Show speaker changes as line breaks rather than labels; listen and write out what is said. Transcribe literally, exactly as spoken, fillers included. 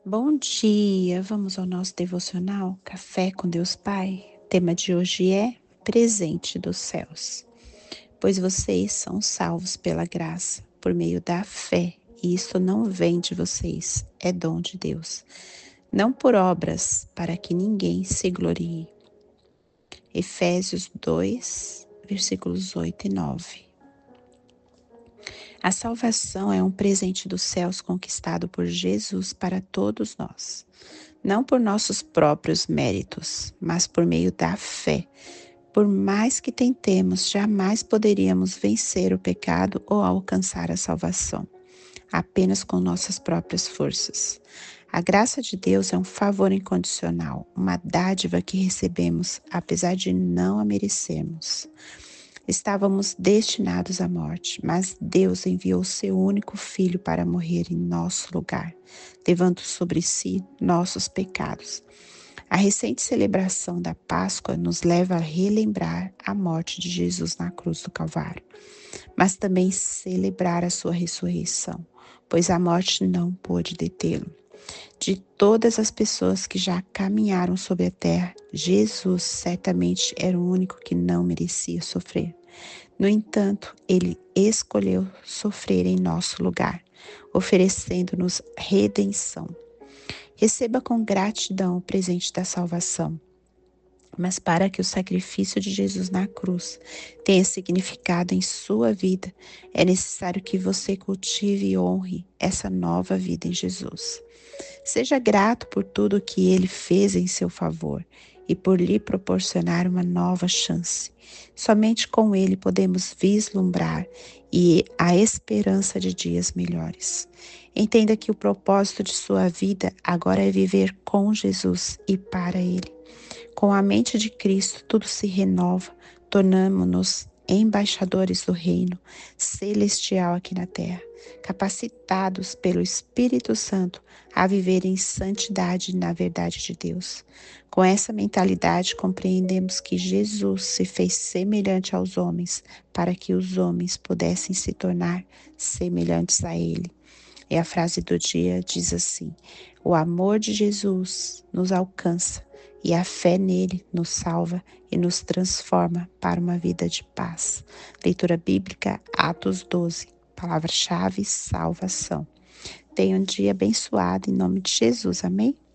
Bom dia, vamos ao nosso devocional Café com Deus Pai. O tema de hoje é Presente dos Céus. Pois vocês são salvos pela graça, por meio da fé, e isso não vem de vocês, é dom de Deus. Não por obras, para que ninguém se glorie. Efésios dois, versículos oito e nove. A salvação é um presente dos céus conquistado por Jesus para todos nós. Não por nossos próprios méritos, mas por meio da fé. Por mais que tentemos, jamais poderíamos vencer o pecado ou alcançar a salvação, apenas com nossas próprias forças. A graça de Deus é um favor incondicional, uma dádiva que recebemos, apesar de não a merecermos. Estávamos destinados à morte, mas Deus enviou seu único filho para morrer em nosso lugar, levando sobre si nossos pecados. A recente celebração da Páscoa nos leva a relembrar a morte de Jesus na cruz do Calvário, mas também celebrar a sua ressurreição, pois a morte não pôde detê-lo. De todas as pessoas que já caminharam sobre a terra, Jesus certamente era o único que não merecia sofrer. No entanto, ele escolheu sofrer em nosso lugar, oferecendo-nos redenção. Receba com gratidão o presente da salvação. Mas para que o sacrifício de Jesus na cruz tenha significado em sua vida, é necessário que você cultive e honre essa nova vida em Jesus. Seja grato por tudo o que Ele fez em seu favor e por lhe proporcionar uma nova chance. Somente com Ele podemos vislumbrar e a esperança de dias melhores. Entenda que o propósito de sua vida agora é viver com Jesus e para Ele. Com a mente de Cristo, tudo se renova, tornamo-nos embaixadores do reino celestial aqui na terra, capacitados pelo Espírito Santo a viver em santidade na verdade de Deus. Com essa mentalidade, compreendemos que Jesus se fez semelhante aos homens para que os homens pudessem se tornar semelhantes a Ele. E a frase do dia diz assim: o amor de Jesus nos alcança e a fé nele nos salva e nos transforma para uma vida de paz. Leitura bíblica, Atos doze, palavra-chave, salvação. Tenha um dia abençoado em nome de Jesus, amém?